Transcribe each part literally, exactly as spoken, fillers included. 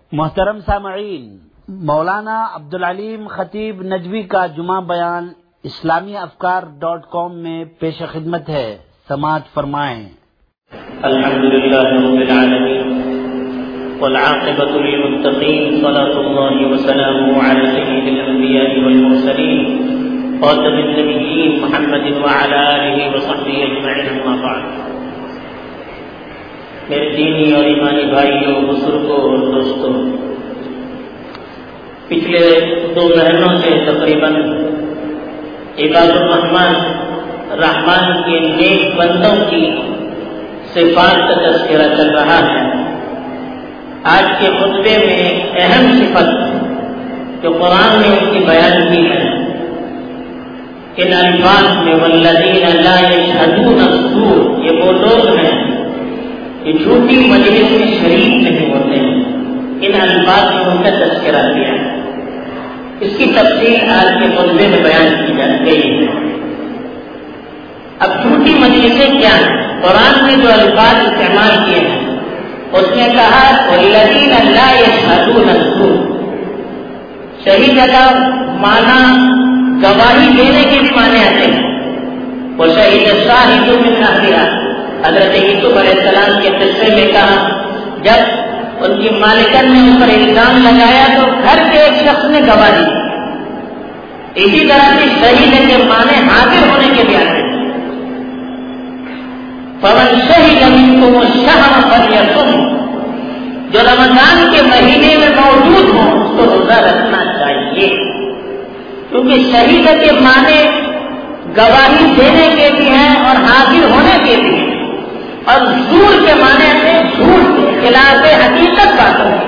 محترم سامعین، مولانا عبدالعلیم خطیب نجوی کا جمعہ بیان اسلامی افکار ڈاٹ کام میں پیش خدمت ہے، سماعت فرمائیں۔ الحمدللہ رب العالمین والعاقبۃ للمتقین، صلاۃ اللہ وسلامہ علی سید الانبیاء والمرسلین خاتم النبیین محمد وعلی آلہ وصحبہ اجمعین، اما بعد۔ میرے دینی اور ایمانی بھائیوں، بزرگوں اور دوستوں، پچھلے دو مہینوں سے تقریباً عباد الرحمن رحمان کے نیک بندوں کی صفات کا تذکرہ چل رہا ہے۔ آج کے خطبے میں ایک اہم صفت جو قرآن نے ان کی بیان کی ہے، ان الفاظ میں والذین لا یشہدون الزور، یہ وہ لوگ ہیں یہ جھوٹی مجلس میں شریک نہیں ہوتے ہیں۔ ان الفاظ میں ان کا تذکرہ کیا ہے، اس کی تفصیل آج کے خطبے میں بیان کی جا گئی ہے۔ اب جھوٹی مجلسیں کیا ہیں؟ قرآن نے جو الفاظ استعمال کیے ہیں اس نے کہا والذین لا یشہدون الزور، صحیح جگہ معنی گواہی دینے کے بھی معنی آتے ہیں۔ وہ شہید شاہد من اہلہا، حضرت یوسف علیہ السلام کے قصے میں کہا جب ان کی مالکن نے ان پر الزام لگایا تو گھر کے ایک شخص نے گواہی دی۔ اسی طرح سے شہید کے معنی حاضر ہونے کے بھی آتے ہیں۔ فمن شہد منکم الشہر فلیصم، جو رمضان کے مہینے میں موجود ہوں اس کو روزہ رکھنا چاہیے، کیونکہ شہید کے معنی گواہی دینے کے بھی ہیں اور حاضر ہونے کے بھی ہیں، اور زور کے معنی سے جھوٹ کے خلاف حقیقت باتوں کی،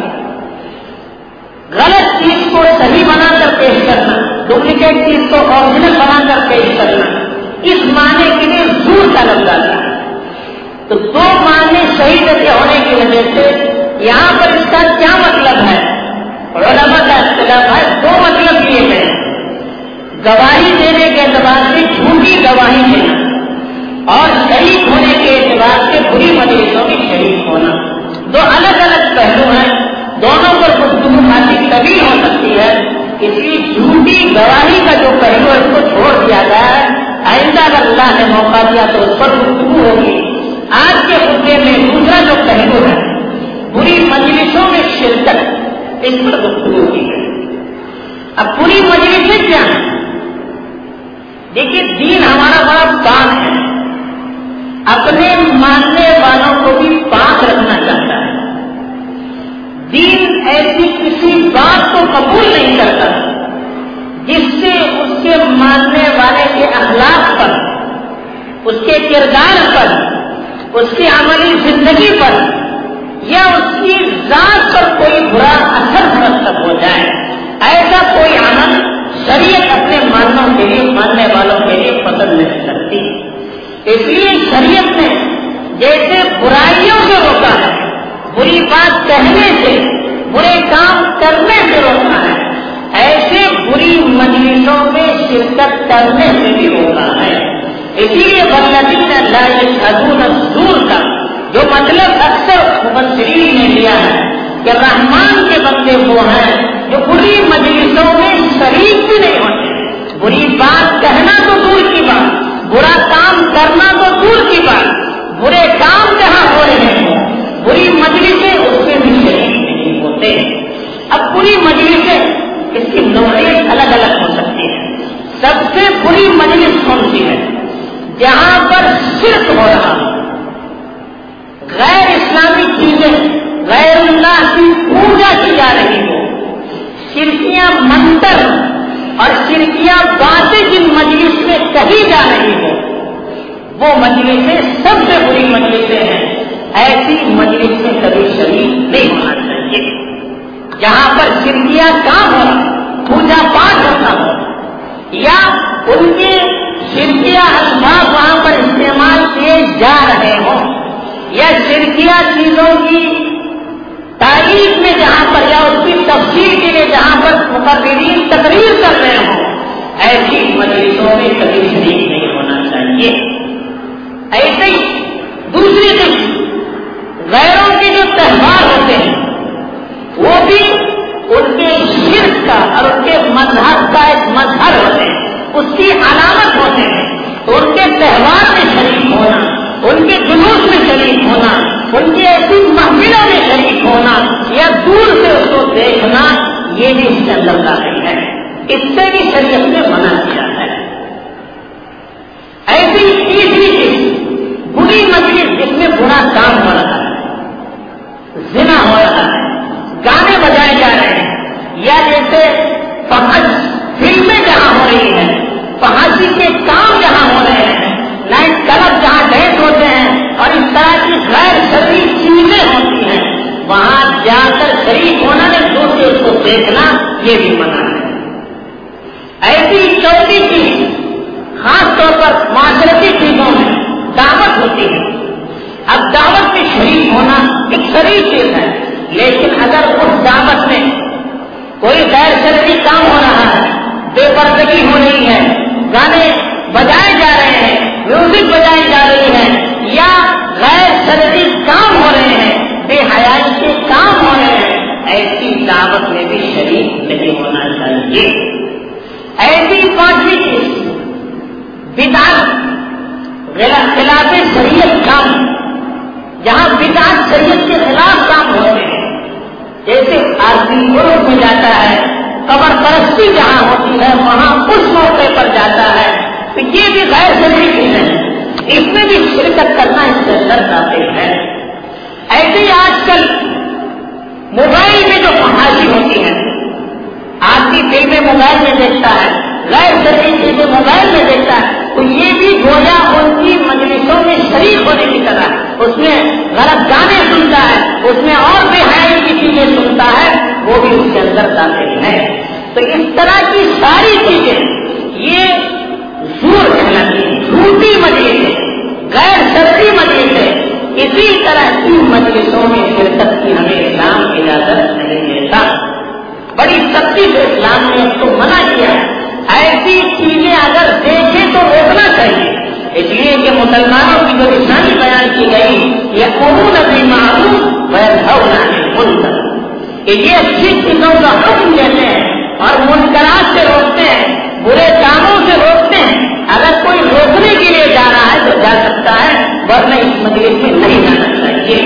غلط چیز کو صحیح بنا کر پیش کرنا، ڈپلیکیٹ چیز کو اوریجنل بنا کر پیش کرنا، اس معنی کے لیے زور کا لفظ آتا ہے۔ تو دو معنی شہید کے ہونے کی وجہ سے یہاں پر اس کا کیا مطلب ہے؟ علماء کا اختلاف ہے، دو مطلب لیے گئے، گواہی دینے کے اعتبار سے جھوٹی گواہی دینا اور شریک ہونے کے اعتبار سے بری مجلسوں میں شریک ہونا، دو الگ الگ پہلو ہیں، دونوں پر گفتگو خاصی طویل ہو سکتی ہے، اس لیے جھوٹی گواہی کا جو پہلو ہے اس کو چھوڑ دیا گیا ہے۔ آئندہ اگر اللہ نے موقع دیا تو اس پر گفتگو ہوگی۔ آج کے خطبے میں دوسرا جو پہلو ہے بری مجلسوں میں شرکت، اس پر گفتگو کی ہے۔ اب بری مجلسیں کیا ہیں؟ دیکھیے، دین ہمارا بڑا پاک ہے، اپنے ماننے والوں کو بھی پاک رکھنا چاہتا ہے۔ دین ایسی کسی بات کو قبول نہیں کرتا جس سے اس کے ماننے والے کے اخلاق پر، اس کے کردار پر، اس کی عملی زندگی پر یا اس کی ذات پر کوئی برا اثر مرتب ہو جائے، ایسا کوئی عمل شریعت اپنے مانوں کے لیے، ماننے والوں کے لیے پسند نہیں کرتی۔ اس لیے شریعت نے جیسے برائیوں سے روکا ہے، بری بات کہنے سے، برے کام کرنے سے روکا ہے، ایسے بری مجلسوں میں شرکت کرنے سے بھی روکا ہے۔ اسی لیے والذین لا یشہدون الزور کا جو مطلب اکثر مفسرین نے لیا ہے کہ رحمان کے بندے وہ ہیں جو بری مجلسوں میں شریک بھی نہیں ہوتے۔ بری بات کہنا تو دور کی بات، برا کام کرنا تو دور کی بات، برے کام جہاں ہو رہے ہیں بری مجلسیں اس میں بھی شریک نہیں ہوتے۔ اب بری مجلسیں اس کی نوعیت الگ الگ ہو سکتی ہے۔ سب سے بری مجلس کون سی ہے؟ جہاں پر شرک ہو رہا ہو، غیر اسلامی چیزیں، غیر اللہ کی پوجا کی جا رہی ہو، شرکیاں منتر اور شرکیاں باتیں جن مجلس میں کہی جا رہی ہو، وہ مجلسیں سب سے بری مجلسیں ہیں۔ ایسی مجلس میں کبھی شریک نہیں ہونا چاہیے۔ جہاں پر شرکیاں کام ہو رہا، پوجا پاٹ ہوتا ہو، یا ان کے شرکیہ الفاظ وہاں پر استعمال کیے جا رہے ہوں، یا شرکیہ چیزوں کی تاریخ میں جہاں پر یا اس کی تفصیل کے لیے جہاں پر مقررین تقریر کر رہے ہوں، ایسی مجلسوں میں کبھی شریک نہیں ہونا چاہیے۔ ایسے ہی دوسری قسم غیروں کے جو تہوار ہوتے ہیں وہ بھی یہ بھی اس کے اندر داخل ہے، اس سے بھی شریعت نے منع کیا ہے۔ ایسی تیسری چیز بری مجلس جس میں برا کام ہو رہا ہے، زنا ہو رہا ہے، گانے بجائے جا رہے ہیں، یا جیسے فحش فلمیں جہاں ہو رہی ہیں، فحاشی کے کام جہاں ہو رہے ہیں، نائٹ کلب جہاں ڈینس ہوتے ہیں اور اس طرح کی غیر شرعی چیزیں ہوتی ہیں، وہاں جا کر شریک ہونا نے دوسرے اس کو دیکھنا یہ بھی منع ہے۔ ایسی چوتھی چیز خاص طور پر معاشرتی چیزوں میں دعوت ہوتی ہے۔ اب دعوت میں شریک ہونا ایک شرعی چیز ہے، لیکن اگر اس دعوت میں کوئی غیر شرعی کام ہو رہا ہے، بے پردگی ہو رہی ہے، گانے بجائے جا رہے ہیں، میوزک بجائی جا رہی ہے، یا غیر شرعی کام ہو رہے ہیں، بے حیائی کے کام ہو رہے ہیں، ایسی دعوت میں بھی شریک نہیں ہونا چاہیے۔ ایسی پانچویں چیز بدعت خلاف شریعت کام، جہاں بدعت شریعت کے خلاف کام ہوتے ہیں، جیسے آدمی عرف میں جاتا ہے، قبر پرستی جہاں ہوتی ہے وہاں اس موقع پر جاتا ہے، تو یہ بھی غیر شرعی چیز ہے، اس میں بھی شرکت کرنا اس کے اندر داخل ہے۔ ایسے ہی آج کل موبائل میں جو فحاشی ہوتی ہے، آدمی فلمیں موبائل میں دیکھتا ہے، غیر شرعی چیزیں موبائل میں دیکھتا ہے، تو یہ بھی گویا ان کی مجلسوں میں شریک ہونے کی طرح اس میں غلط گانے سنتا ہے، اس میں اور بے حیائی کی چیزیں سنتا ہے، وہ بھی اس کے اندر داخل ہے۔ تو اس طرح کی ساری چیزیں یہ زور کہلاتی ہے، جھوٹی مجلس، غیر شرعی مجلس ہے، اسی طرح کی مجلسوں میں شرکت کی ہمیں اسلام اجازت نہیں دیتا۔ بڑی سختی سے اسلام نے اس کو منع کیا ہے۔ ایسی چیزیں اگر دیکھیں تو روکنا چاہیے، اس لیے کہ مسلمانوں کی جو نشانی بیان کی گئی یقولون بالمعروف وینہون عن المنکر، یہ اچھی چیزوں کا حکم دیتے ہیں اور منکرات سے روکتے ہیں، برے کاموں سے روکتے ہیں۔ اگر کوئی روکنے کے لیے جا رہا ہے تو جا سکتا ہے، ورنہ اس مجلس میں نہیں جانا چاہیے۔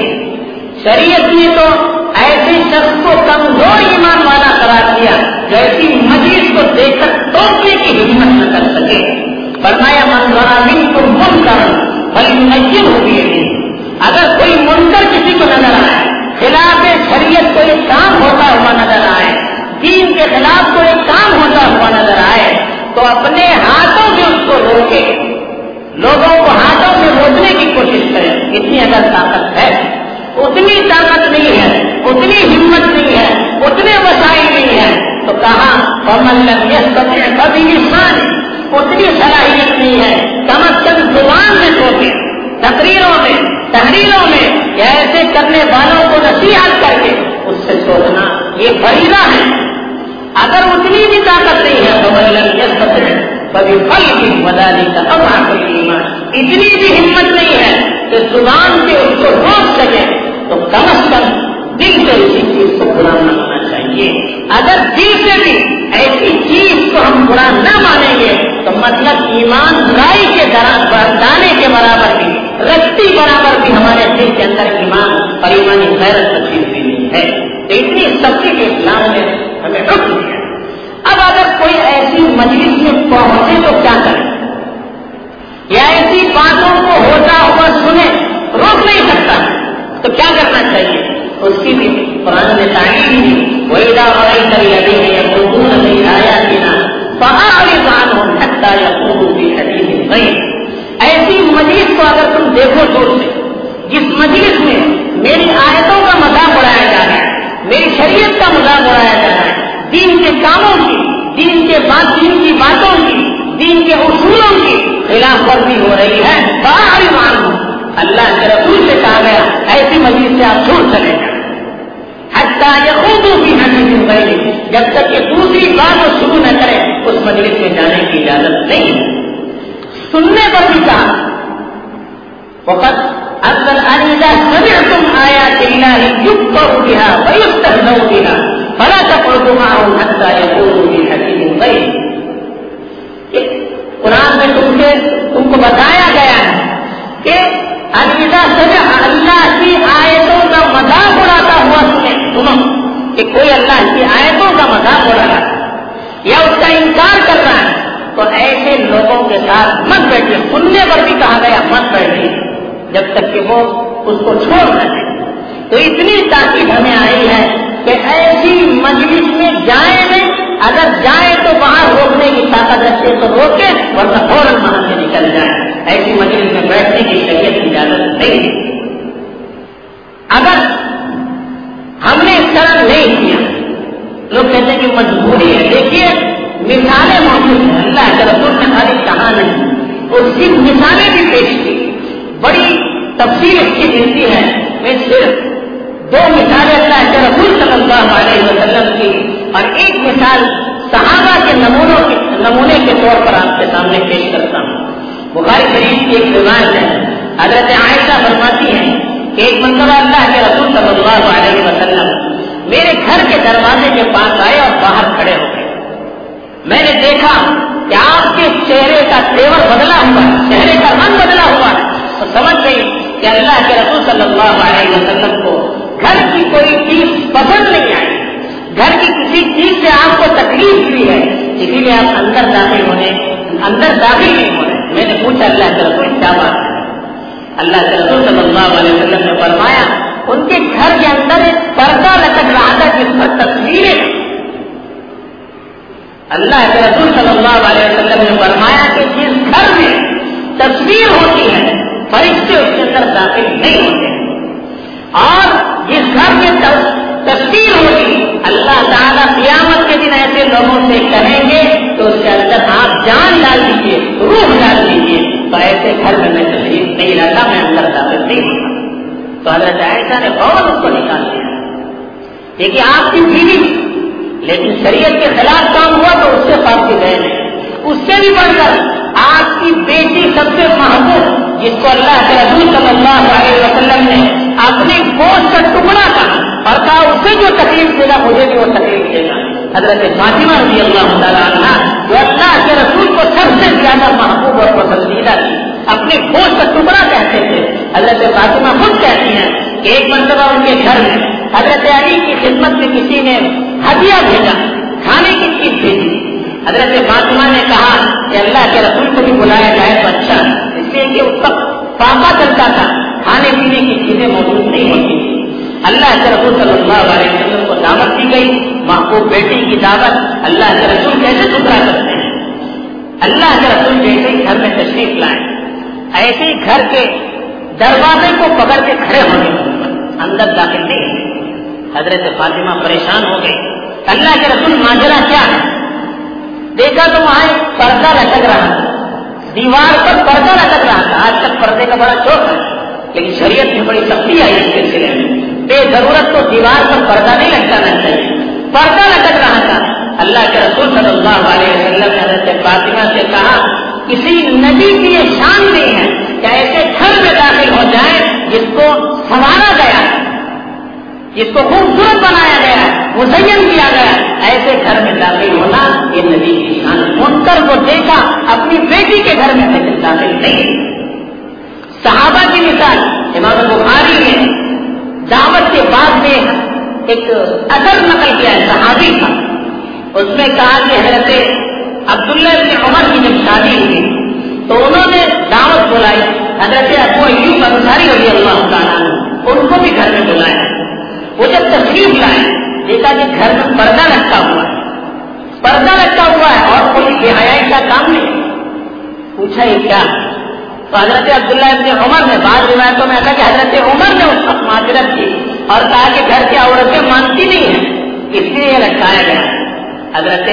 شریعت نے تو ایسے شخص کو کمزور ایمان والا قرار دیا جو ایسی مجلس کو دیکھ کر توڑنے کی ہمت نہ کر سکے۔ فرمایا من رأى منکم منکرا فلیغیرہ بیدہ، اگر کوئی منکر کسی کو نظر آئے، خلاف شریعت کوئی کام ہوتا ہوا نظر آئے، دین کے خلاف کوئی کام ہوتا ہوا نظر آئے، تو اپنے ہاتھوں سے اس کو روکے، لوگوں کو ہاتھوں سے روکنے کی کوشش کرے۔ اتنی اگر طاقت ہے، اتنی طاقت نہیں ہے، اتنی ہمت نہیں ہے، اتنے وسائل نہیں ہے، تو کہاں فمن لم یستطع فبلسانہ، اتنی صلاحیت نہیں ہے، کم از کم زبان میں روکے، تقریروں میں، تحریروں میں، یا ایسے کرنے والوں کو نصیحت کر کے اس سے سوچنا یہ فریضہ ہے۔ اگر اتنی بھی طاقت نہیں ہے فمن لم یستطع فبقلبہ وذلک اضعف الایمان، اتنی بھی ہمت نہیں ہے کہ زبان سے اس کو روک سکے، تو کم از کم دل سے اسی چیز کو برا نہ ماننا چاہیے۔ اگر دل سے بھی ایسی چیز کو ہم برا نہ مانیں گے تو مطلب ایمان برائی کے دانے کے برابر بھی، رتی برابر بھی ہمارے دل کے اندر ایمان اور ایمانی غیرت نصیب بھی نہیں ہے۔ تو اتنی سختی کے اسلام نے ہمیں حکم دیا۔ اب اگر کوئی ایسی مجلس میں پہنچے تو کیا کرے، یا ایسی باتوں کو ہوتا ہوا سنے، روک نہیں سکتا، تو کیا کرنا چاہیے؟ اس کی بھی قرآن نے تعلیم دی، وَإِذَا رَأَيْتَ الَّذِينَ يَخُوضُونَ فِي آيَاتِنَا فَأَعْرِضْ عَنْهُمْ حَتَّىٰ يَخُوضُوا فِي حَدِيثٍ غَيْرِهِ، ایسی مجلس کو اگر تم دیکھو دور سے، جس مجلس میں میری آیتوں کا مذاق اڑایا جا رہا ہے، میری شریعت کا مذاق اڑایا جا رہا ہے، دین کے کاموں کی، دین کے بات دین کی باتوں کی، دین کے اصولوں کی خلاف ورزی ہو رہی ہے، فَأَعْرِضْ عَنْهُمْ، اللہ کے رسول سے کہا گیا ایسی مجلس سے آپ چھوڑ چلے جائیں، حتیٰ یخوضوا فی حدیث غیرہ، جب تک کہ دوسری بات وہ شروع نہ کرے اس مجلس میں جانے کی اجازت نہیں۔ سننے پر بھی کہا وقت اصل اذا سمعتم آیات اللہ یکفر بها ویستہزأ بها فلا تقعدوا معهم حتى یخوضوا فی حدیث غیرہ۔ قرآن میں تم سے تم کو بتایا گیا ہے کہ اذا سمع اللہ کی آیتوں کا مذاق اڑاتا ہوا سنے، سنو کہ کوئی اللہ کی آیتوں کا مذاق ساتھ مت بیٹھے، سننے پر بھی کہا گیا مت بیٹھے جب تک کہ وہ اس کو چھوڑ نہ دیں۔ تو اتنی تاکید ہمیں آئی ہے کہ ایسی مجلس میں جائیں نہیں، اگر جائیں تو وہاں روکنے کی طاقت رکھتے تو روکے، ورنہ فوراً وہاں سے نکل جائیں۔ ایسی مجلس میں بیٹھنے کی شریعت کی اجازت نہیں ہے۔ اگر ہم نے اس طرح نہیں کیا، لوگ کہتے ہیں کہ مجبوری ہے۔ دیکھیے مثالیں موجود ہیں، اللہ کے رسول نے خالی کہا نہیں، اس کی مثالیں بھی پیش کی، بڑی تفصیل اس کی ملتی ہے۔ میں صرف دو مثالیں اللہ کے رسول صلی اللہ علیہ وسلم کی اور ایک مثال صحابہ کے نمونوں کے نمونے کے طور پر آپ کے سامنے پیش کرتا ہوں۔ بخاری شریف کی ایک روایت ہے، حضرت عائشہ فرماتی ہیں کہ ایک مرتبہ اللہ کے رسول صلی اللہ علیہ وسلم میرے گھر کے دروازے کے پاس آئے اور باہر کھڑے ہو گئے۔ میں نے دیکھا کہ آپ کے چہرے کا تیور بدلا ہوا ہے، چہرے کا رنگ بدلا ہوا ہے، تو سمجھ گئی کہ اللہ کے رسول صلی اللہ علیہ وسلم کو گھر کی کوئی چیز پسند نہیں آئی، گھر کی کسی چیز سے آپ کو تکلیف ہوئی ہے، اسی لیے آپ اندر داخل ہونے اندر داخل نہیں ہو رہے۔ میں نے پوچھا اللہ کے رسول کیا بات ہے؟ اللہ کے رسول صلی اللہ علیہ وسلم نے فرمایا ان کے گھر کے اندر ایک پردہ لٹک رہا تھا جس پر تصویریں۔ اللہ کے رسول صلی اللہ علیہ وسلم نے فرمایا کہ جس گھر میں تصویر ہوتی ہے فرشتے اس کے اندر داخل نہیں ہوتے، اور جس گھر میں تصویر ہوگی اللہ تعالیٰ قیامت کے دن ایسے لوگوں سے کہیں گے کہ اس کے اندر آپ جان ڈال دیجیے، روح ڈال دیجیے، تو ایسے گھر میں میں تشریف نہیں رہتا، میں اندر داخل نہیں ہوتا۔ تو حضرت عائشہ نے فوراً اس کو نکال دیا۔ دیکھیے آپ کی بیوی، لیکن شریعت کے خلاف کام ہوا تو اس سے پاک گئے نہیں۔ اس سے بھی بڑھ کر آپ کی بیٹی سب سے محبوب، جس کو اللہ کے رسول صلی اللہ علیہ وسلم نے اپنے گوشت کا ٹکڑا کہا اور کہا اسے جو تکلیف دے گا مجھے بھی وہ تکلیف دے گا، حضرت فاطمہ رضی اللہ تعالیٰ عنہا جو اللہ کے رسول کو سب سے زیادہ محبوب اور پسندیدہ تھی، اپنے گوشت کا ٹکڑا کہتے تھے۔ حضرت فاطمہ خود کہتی ہیں کہ ایک مرتبہ ان کے گھر میں حضرت علی کی خدمت میں کسی نے ہدیہ بھیجا، کھانے کی چیز بھیجی۔ حضرت فاطمہ نے کہا کہ اللہ کے رسول کو بھی بلایا جائے تو اچھا، اس لیے کہ اس کا فاقہ چلتا تھا، کھانے پینے کی چیزیں موجود نہیں ہوتی تھی۔ اللہ کے رسول صلی اللہ علیہ وسلم کو دعوت دی گئی، محبوب بیٹی کی دعوت اللہ کے رسول کیسے ٹھکرا سکتے ہیں؟ اللہ کے رسول جیسے ہی گھر میں تشریف لائے، ایسے ہی گھر کے دروازے کو پکڑ کے کھڑے ہونے اندر داخل نہیں ہوئے۔ حضرت فاطمہ پریشان ہو گئی، اللہ کے رسول ماجرا کیا ہے؟ دیکھا تو وہاں ایک پردہ لٹک رہا تھا، دیوار پر پردہ لٹک رہا تھا۔ آج تک پردے کا بڑا شوق ہے، لیکن شریعت میں بڑی سختی آئی اس سلسلے میں، بے ضرورت تو دیوار پر پردہ نہیں لٹکانا چاہیے۔ پردہ لٹک رہا تھا۔ اللہ کے رسول صلی اللہ علیہ وسلم نے حضرت فاطمہ سے کہا کسی نبی کی یہ شان نہیں ہے کہ ایسے گھر میں داخل ہو جائے جس کو سنوارا گیا، جس کو خوبصورت بنایا گیا، مزین کیا گیا، ایسے گھر میں داخل ہونا یہ نبی کی شان۔ منکر کو دیکھا اپنی بیٹی کے گھر میں داخل نہیں۔ صحابہ کی مثال امام بخاری نے دعوت کے بعد میں ایک اثر نقل کیا ہے، صحابی تھا، اس میں کہا کہ حضرت عبداللہ بن عمر کی جب شادی ہوئی تو انہوں نے دعوت بلائی، حضرت ابو ایوب انصاری رضی اللہ تعالیٰ عنہ ان کو بھی گھر میں بلایا۔ وہ جب تشریف لائے دیکھا کہ گھر میں پردہ لٹکا ہوا ہے، پردہ لٹکا ہوا ہے اور کوئی بے حیائی کا کام نہیں۔ پوچھا یہ کیا؟ تو حضرت عبداللہ ابن عمر نے بعض روایتوں میں کہا کہ حضرت عمر نے اس وقت معذرت کی اور کہا کہ گھر کی عورتیں مانتی نہیں ہیں، اس لیے یہ لٹکایا گیا۔ حضرت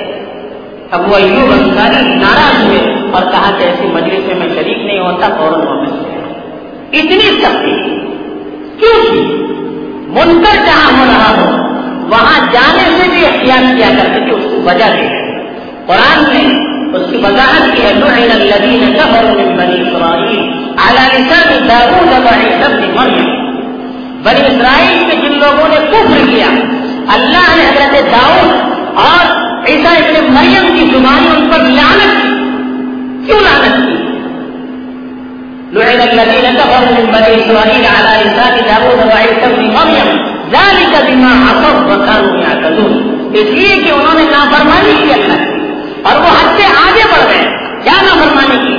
ابو ایوب انصاری ناراض ہوئے اور کہا کہ ایسی مجلس میں میں شریک نہیں ہوتا، فوراً واپس گیا۔ اتنی سختی کیوں تھی؟ منکر جہاں ہو رہا ہو وہاں جانے سے بھی اختیار کیا کرتے تھے، اس کو وجہ دے۔ قرآن نے اس کی وضاحت کی ہے، لعن الذین کفروا من بنی اسرائیل علی لسان داؤد وعیسی ابن مریم۔ بنی اسرائیل میں جن لوگوں نے کفر کیا، اللہ نے حضرت داؤد اور عیسیٰ ابن مریم کی زبانی ان پر لعنت کی۔ کیوں لعنت کی؟ لعن الذین کفروا من بنی اسرائیل علی لسان داؤد وعیسی ابن مریم ذلک بما عصوا وکانوا یعتدون، اس لیے کہ انہوں نے نافرمانی کی اللہ کی اور وہ حد سے آگے بڑھ گئے۔ کیا نافرمانی کی؟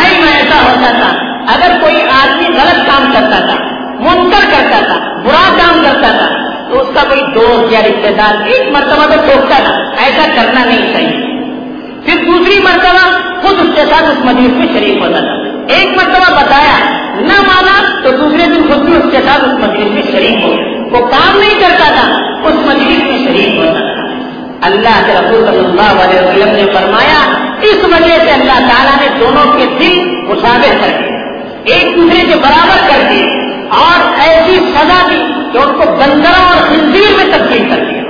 برائی میں ایسا ہوتا تھا، اگر کوئی آدمی غلط کام کرتا تھا، منکر کرتا تھا، برا کام کرتا تھا، تو اس کا کوئی دوست یا رشتے دار ایک مرتبہ تو ٹوکتا تھا ایسا کرنا نہیں چاہیے، پھر دوسری مرتبہ خود اس کے ساتھ اس مجلس میں شریک ہوتا تھا، ایک مرتبہ بتایا نہ مانا تو دوسرے دن خود بھی اس کے ساتھ اس مجلس میں شریک ہو، وہ کام نہیں کرتا تھا اس مجلس میں شریک ہوتا تھا۔ اللہ کے رسول صلی اللہ علیہ وسلم نے فرمایا اس وجہ سے اللہ تعالیٰ نے دونوں کے دل مشابہ کر دیے، ایک دوسرے کے برابر کر دیے اور ایسی سزا دی کہ ان کو بندروں اور خنزیر میں تبدیل کر دیا،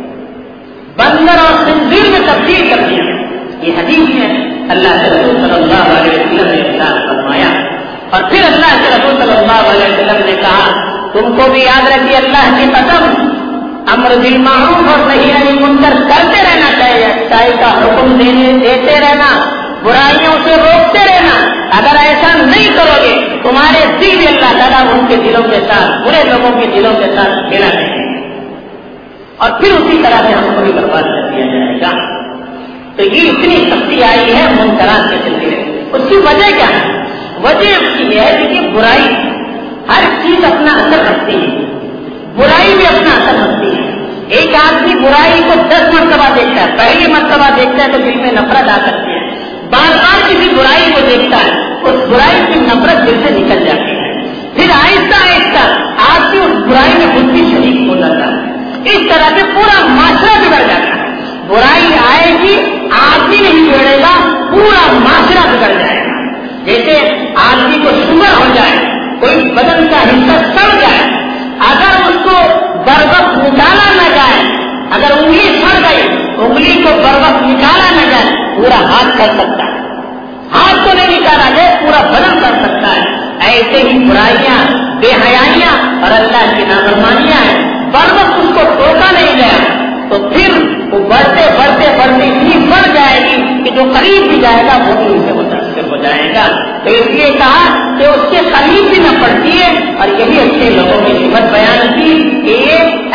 بندر اور خنزیر میں تبدیل کر دیا۔ یہ حدیث ہے اللہ کے رسول صلی اللہ علیہ وسلم نے ارشاد فرمایا۔ اور پھر اللہ کے رسول صلی اللہ علیہ وسلم نے کہا تم کو بھی یاد رکھیے اللہ کی قسم، امر بالمعروف اور نہی عن المنکر کرتے رہنا چاہیے، اچھائی کا حکم دینے دیتے رہنا، برائیوں سے روکتے رہنا۔ اگر ایسا نہیں کرو گے تمہارے دل بھی اللہ تعالیٰ ان کے دلوں کے ساتھ، برے لوگوں کے دلوں کے ساتھ ملا دیں گے اور پھر اسی طرح سے ہم کو بھی برباد کر دیا جائے گا۔ تو یہ اتنی سختی آئی ہے منکرات کے سلسلے، اس کی وجہ کیا ہے؟ وجہ اس کی یہ ہے کہ برائی ہر چیز اپنا اثر رکھتی ہے، برائی بھی اپنا اثر رکھتی ہے۔ ایک آدمی برائی کو دس مرتبہ دیکھتا ہے، پہلی مرتبہ دیکھتا ہے تو دل میں نفرت آ سکتی ہے، بار بار کسی برائی کو دیکھتا ہے اس برائی کی نفرت دل سے نکل جاتی ہے، پھر آہستہ آہستہ آدمی اس برائی میں خود بھی شریک ہو جاتا ہے، اس طرح سے پورا معاشرہ بگڑ جاتا ہے۔ برائی آئے گی آدمی نہیں بگڑے گا، پورا معاشرہ بگڑ جائے گا۔ جیسے آدمی کو شوگر ہو جائے، کوئی بدن کا حصہ سڑ جائے، اگر اس کو بر وقت نکالا نہ جائے، اگر انگلی سڑ گئی انگلی کو بر وقت نکالا نہ جائے پورا ہاتھ کر سکتا ہے، ہاتھ کو نہیں نکالا جائے پورا بدن کر سکتا ہے۔ ایسے ہی برائیاں، بے حیائیاں اور اللہ کی نافرمانیاں ہیں، بر وقت اس کو ٹوکا نہیں گیا تو پھر وہ بڑھتے بڑھتے بڑھتے اتنی بڑھ جائے گی کہ جو قریب بھی جائے گا وہ بھی اسے متاثر ہو جائے گا۔ تو اس لیے کہا کہ اس کے قریب بھی نہ پڑتی ہے، اور یہی اچھے لوگوں کی صفت بیان کی کہ یہ